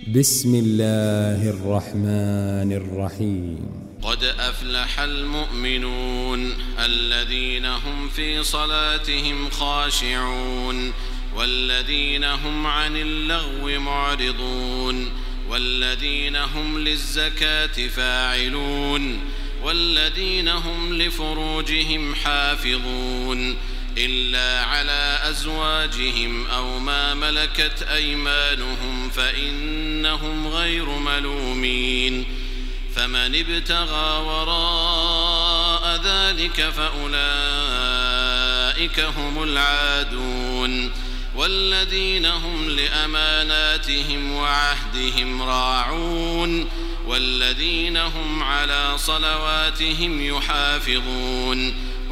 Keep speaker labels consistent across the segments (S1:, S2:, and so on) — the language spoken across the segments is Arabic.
S1: بسم الله الرحمن الرحيم.
S2: قد أفلح المؤمنون الذين هم في صلاتهم خاشعون والذين هم عن اللغو معرضون والذين هم للزكاة فاعلون والذين هم لفروجهم حافظون إلا على أزواجهم أو ما ملكت أيمانهم فإنهم غير ملومين. فمن ابتغى وراء ذلك فأولئك هم العادون. والذين هم لأماناتهم وعهدهم راعون والذين هم على صلواتهم يحافظون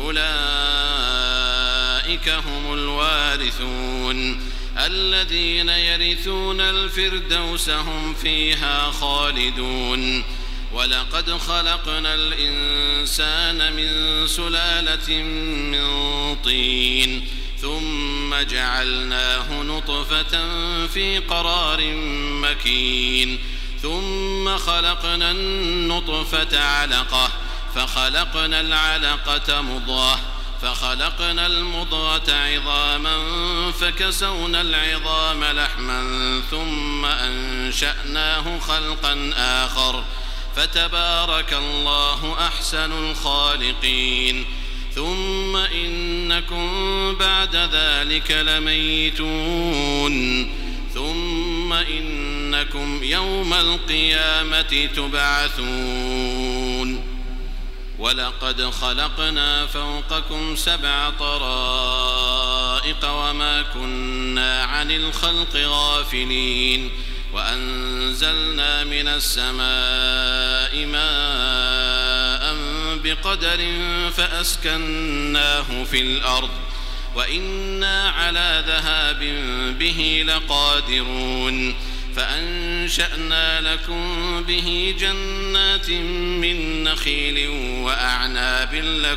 S2: أولئك هم الوارثون الذين يرثون الفردوس هم فيها خالدون. ولقد خلقنا الإنسان من سلالة من طين ثم جعلناه نطفة في قرار مكين ثم خلقنا النطفة علقة فخلقنا العلقة مضغة فخلقنا المضغة عظاما فكسونا العظام لحما ثم أنشأناه خلقا آخر فتبارك الله أحسن الخالقين. ثم إنكم بعد ذلك لميتون ثم إنكم يوم القيامة تبعثون. ولقد خلقنا فوقكم 7 طرائق وما كنا عن الخلق غافلين وأنزلنا من السماء ماء بقدر فأسكناه في الأرض وإنا على ذهاب به لقادرون. فأنشأنا لكم به جنات من نخيل وأعناب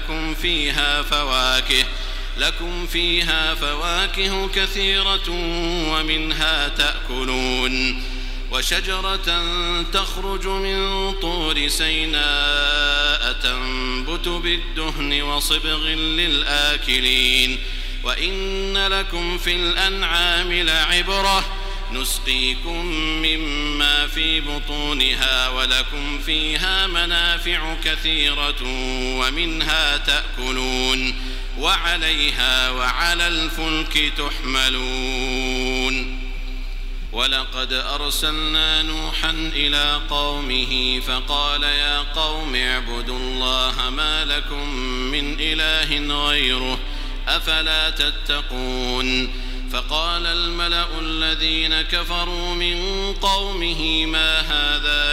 S2: لكم فيها فواكه كثيرة ومنها تأكلون. وشجرة تخرج من طور سيناء تنبت بالدهن وصبغ للآكلين. وإن لكم في الأنعام لعبرة نسقيكم مما في بطونها ولكم فيها منافع كثيرة ومنها تأكلون وعليها وعلى الفلك تحملون. ولقد أرسلنا نوحا إلى قومه فقال يا قوم اعبدوا الله ما لكم من إله غيره أفلا تتقون. فقال الملأ الذين كفروا من قومه ما هذا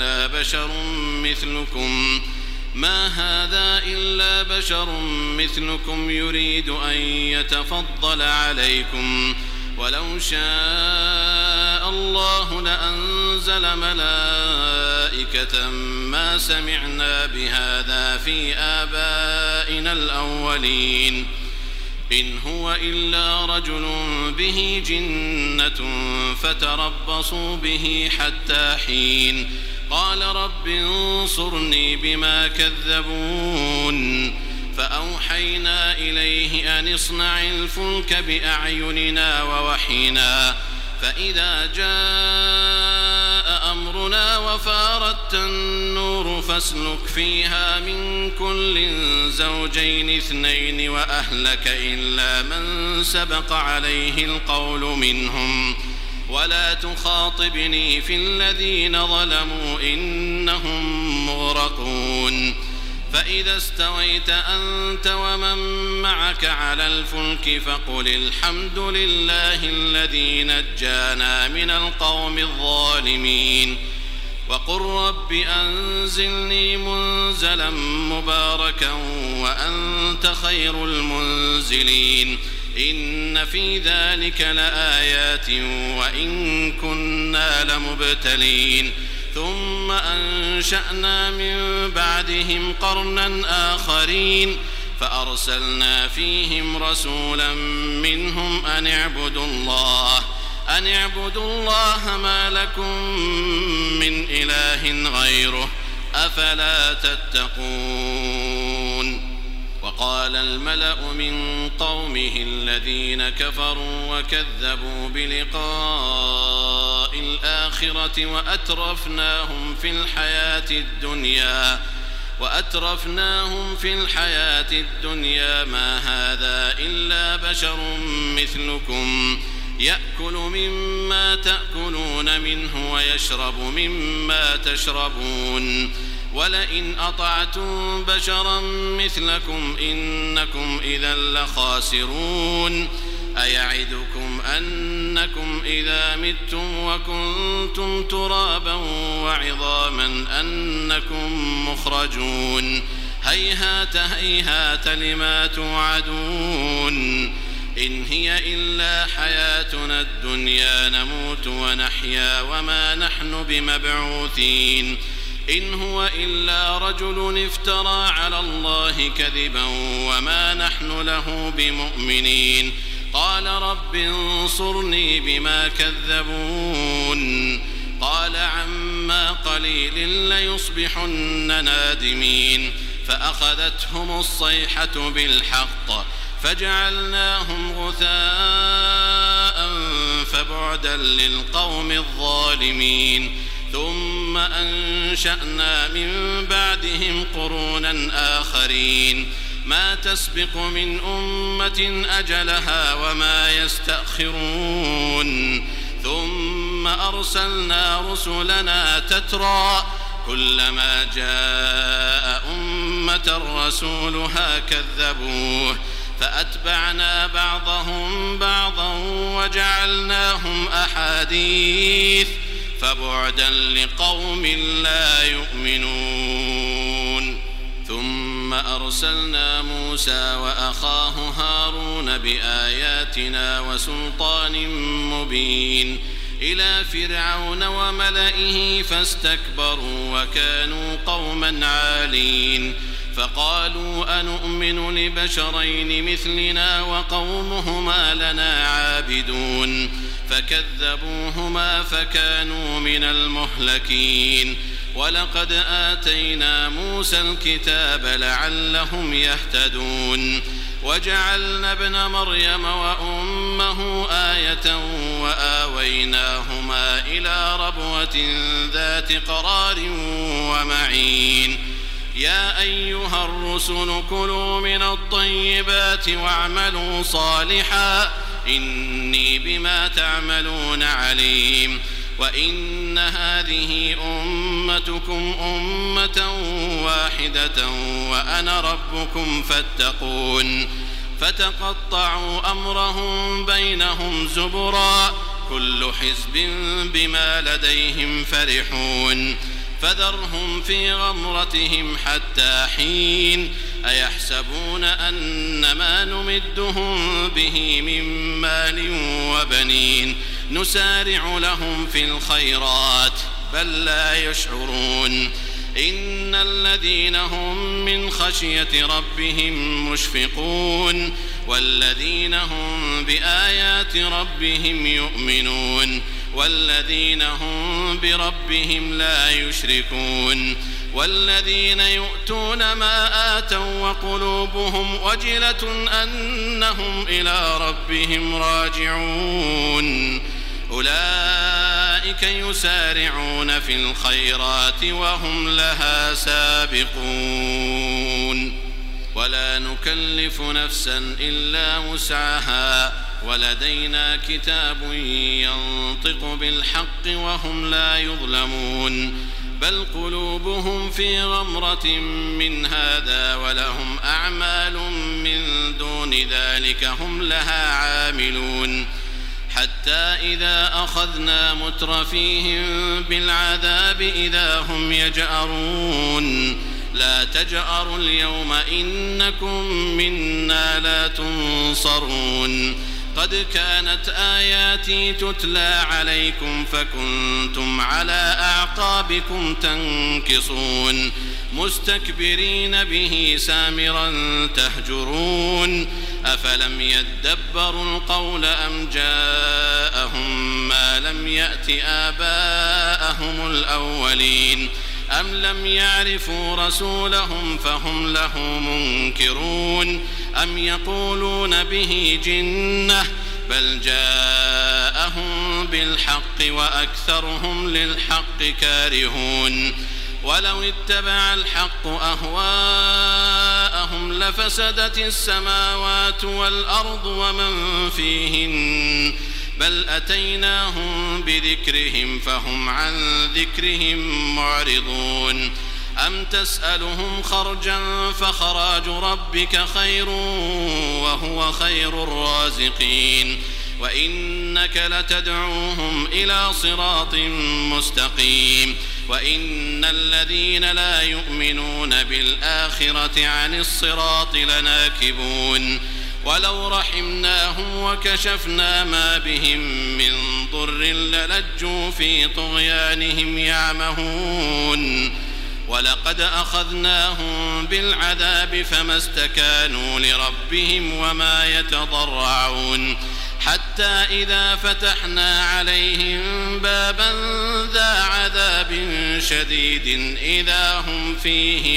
S2: إلا بشر مثلكم يريد أن يتفضل عليكم ولو شاء الله لأنزل ملائكة ما سمعنا بهذا في آبائنا الأولين إن هو إلا رجل به جنة فتربصوا به حتى حين. قال رب انصرني بما كذبون. فأوحينا إليه أن اصنع الفلك بأعيننا ووحينا فإذا جاء أمرنا وفاردت النور فاسلك فيها من كل زوجين 2 وأهلك إلا من سبق عليه القول منهم ولا تخاطبني في الذين ظلموا إنهم مغرقون. فإذا استويت أنت ومن معك على الفلك فقل الحمد لله الذي نجانا من القوم الظالمين وقل رب أنزلني منزلا مباركا وأنت خير المنزلين. إن في ذلك لآيات وإن كنا لمبتلين. ثم أنشأنا من بعدهم قرنا آخرين فأرسلنا فيهم رسولا منهم أن اعبدوا أن اعبدوا الله ما لكم من إله غيره أفلا تتقون. وقال الملأ من قومه الذين كفروا وكذبوا بلقاء الآخرة وأترفناهم في الحياة الدنيا ما هذا إلا بشر مثلكم يأكل مما تأكلون منه ويشرب مما تشربون ولئن أطعتم بشرا مثلكم إنكم إذا لخاسرون. أيعدكم أنكم إذا متم وكنتم ترابا وعظاما أنكم مخرجون هيهات هيهات لما توعدون. إن هي إلا حياتنا الدنيا نموت ونحيا وما نحن بمبعوثين. إن هو إلا رجل افترى على الله كذبا وما نحن له بمؤمنين. قال رب انصرني بما كذبون. قال عما قليل ليصبحن نادمين. فأخذتهم الصيحة بالحق فجعلناهم غثاء فبعدا للقوم الظالمين. ثم أنشأنا من بعدهم قرونا آخرين ما تسبق من أمة أجلها وما يستأخرون. ثم أرسلنا رسلنا تترى كلما جاء أمة رسولها كذبوه فأتبعنا بعضهم بعضا وجعلناهم أحاديث فبعدا لقوم لا يؤمنون. ثم أرسلنا موسى وأخاه هارون بآياتنا وسلطان مبين إلى فرعون وملئه فاستكبروا وكانوا قوما عالين. فقالوا أنؤمن لبشرين مثلنا وقومهما لنا عابدون. فكذبوهما فكانوا من المهلكين. ولقد آتينا موسى الكتاب لعلهم يهتدون. وجعلنا ابن مريم وأمه آية وآويناهما إلى ربوة ذات قرار ومعين. يا أيها الرسل كلوا من الطيبات واعملوا صالحا إني بما تعملون عليم. وإن هذه أمتكم أمة واحدة وأنا ربكم فاتقون. فتقطعوا أمرهم بينهم زبرا كل حزب بما لديهم فرحون. فذرهم في غمرتهم حتى حين. أيحسبون أن ما نمدهم به من مال وبنين نسارع لهم في الخيرات بل لا يشعرون. إن الذين هم من خشية ربهم مشفقون والذين هم بآيات ربهم يؤمنون والذين هم بربهم لا يشركون والذين يؤتون ما آتوا وقلوبهم وجلة أنهم إلى ربهم راجعون أولئك يسارعون في الخيرات وهم لها سابقون. ولا نكلف نفسا إلا وسعها ولدينا كتاب ينطق بالحق وهم لا يظلمون. بل قلوبهم في غمرة من هذا ولهم أعمال من دون ذلك هم لها عاملون. حتى إذا أخذنا مترفيهم بالعذاب إذا هم يجأرون. لا تجأروا اليوم إنكم منا لا تنصرون. قد كانت آياتي تتلى عليكم فكنتم على أعقابكم تنكصون مستكبرين به سامرا تهجرون. أفلم يدبروا القول أم جاءهم ما لم يأت آباءهم الأولين أم لم يعرفوا رسولهم فهم له منكرون أم يقولون به جنة بل جاءهم بالحق وأكثرهم للحق كارهون ولو اتبع الحق أهواءهم لفسدت السماوات والأرض ومن فيهن بل أتيناهم بذكرهم فهم عن ذكرهم معرضون أم تسألهم خرجا فخراج ربك خير وهو خير الرازقين وإنك لتدعوهم إلى صراط مستقيم وإن الذين لا يؤمنون بالآخرة عن الصراط لناكبون ولو رحمناهم وكشفنا ما بهم من ضر للجوا في طغيانهم يعمهون ولقد أخذناهم بالعذاب فما استكانوا لربهم وما يتضرعون حتى إذا فتحنا عليهم بابا ذا عذاب شديد إذا هم فيه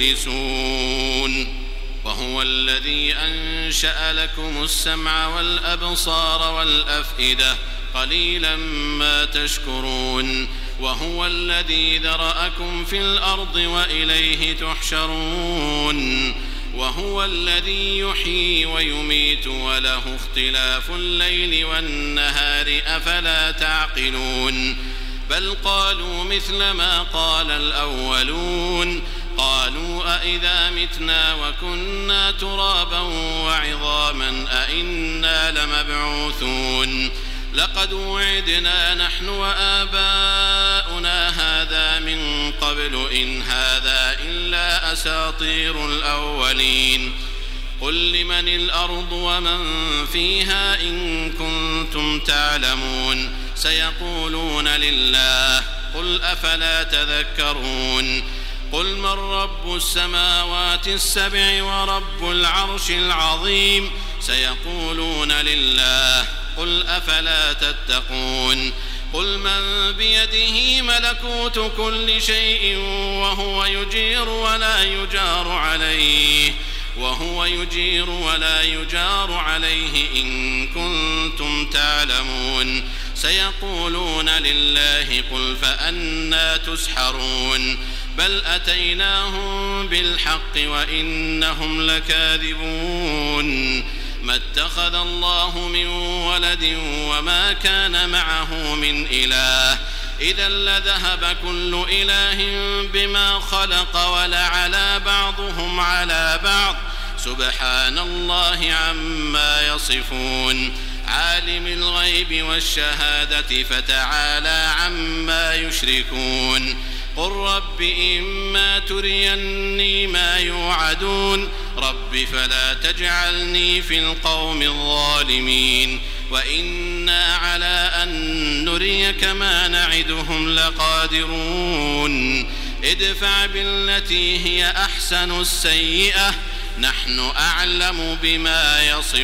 S2: مبلسون وهو الذي أنشأ لكم السمع والأبصار والأفئدة قليلا ما تشكرون وهو الذي ذرأكم في الأرض وإليه تحشرون وهو الذي يحيي ويميت وله اختلاف الليل والنهار أفلا تعقلون بل قالوا مثل ما قال الأولون قالوا أئذا متنا وكنا ترابا وعظاما أئنا لمبعوثون لقد وعدنا نحن وآباؤنا هذا من قبل إن هذا إلا أساطير الأولين قل لمن الأرض ومن فيها إن كنتم تعلمون سيقولون لله قل أفلا تذكرون قل من رب السماوات السبع ورب العرش العظيم سيقولون لله قل أفلا تتقون قل من بيده ملكوت كل شيء وهو يجير ولا يجار عليه إن كنتم تعلمون سيقولون لله قل فأنى تسحرون بل أتيناهم بالحق وإنهم لكاذبون ما اتخذ الله من ولد وما كان معه من إله إذا لذهب كل إله بما خلق ولعلى بعضهم على بعض سبحان الله عما يصفون عالم الغيب والشهادة فتعالى عما يشركون قل رب إما تريني ما يوعدون رب فلا تجعلني في القوم الظالمين وإنا على أن نريك ما نعدهم لقادرون ادفع بالتي هي أحسن السيئة نحن أعلم بما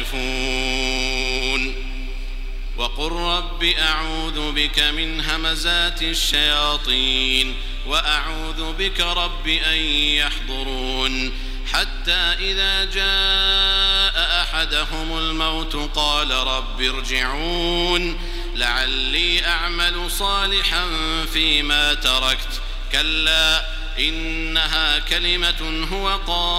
S2: يصفون وقل رب أعوذ بك من همزات الشياطين وأعوذ بك رب أن يحضرون حتى إذا جاء أحدهم الموت قال رب ارجعون لعلي أعمل صالحا فيما تركت كلا إنها كلمة هو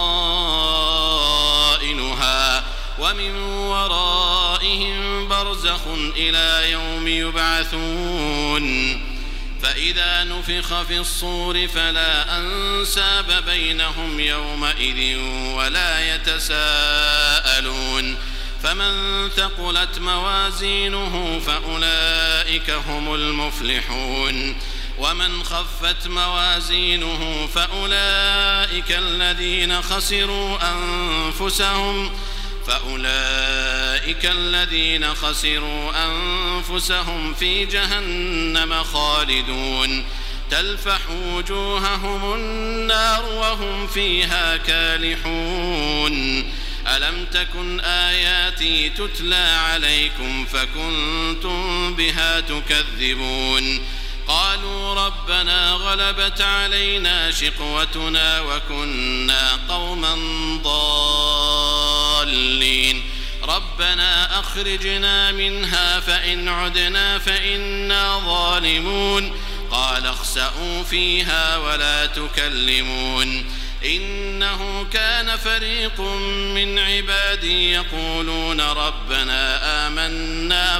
S2: قائلها ومن ورائهم برزخ إلى يوم يبعثون فإذا نفخ في الصور فلا أنساب بينهم يومئذ ولا يتساءلون فمن ثقلت موازينه فأولئك هم المفلحون ومن خفت موازينه فأولئك الذين خسروا أنفسهم في جهنم خالدون تلفح وجوههم النار وهم فيها كالحون ألم تكن آياتي تتلى عليكم فكنتم بها تكذبون قالوا ربنا غلبت علينا شقوتنا وكنا قوما ضالين ربنا أخرجنا منها فإن عدنا فإنا ظالمون قال اخسئوا فيها ولا تكلمون إنه كان فريق من عبادي يقولون ربنا آمنا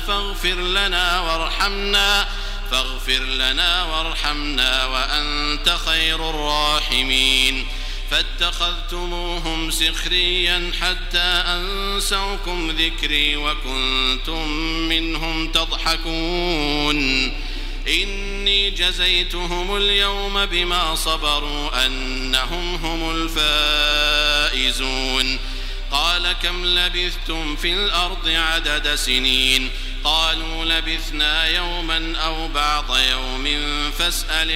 S2: فاغفر لنا وارحمنا وأنت خير الراحمين فاتخذتموهم سخريا حتى أنسوكم ذكري وكنتم منهم تضحكون إني جزيتهم اليوم بما صبروا أنهم هم الفائزون قال كم لبثتم في الأرض عدد سنين قالوا لبثنا يوما أو بعض يوم فاسأل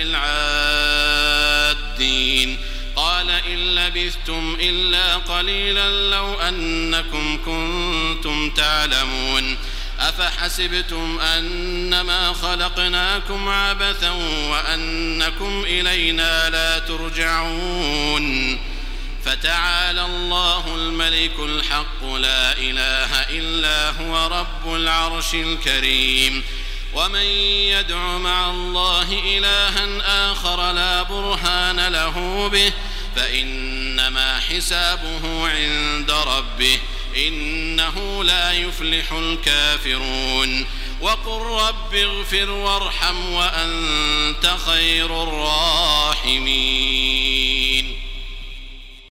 S2: العادين قال إن لبثتم إلا قليلا لو أنكم كنتم تعلمون أفحسبتم أنما خلقناكم عبثا وأنكم إلينا لا ترجعون فتعالى الله الملك الحق لا إله إلا هو رب العرش الكريم ومن يدع مع الله إلها آخر لا برهان له به فإنما حسابه عند ربه إنه لا يفلح الكافرون وقل رب اغفر وارحم وأنت خير الراحمين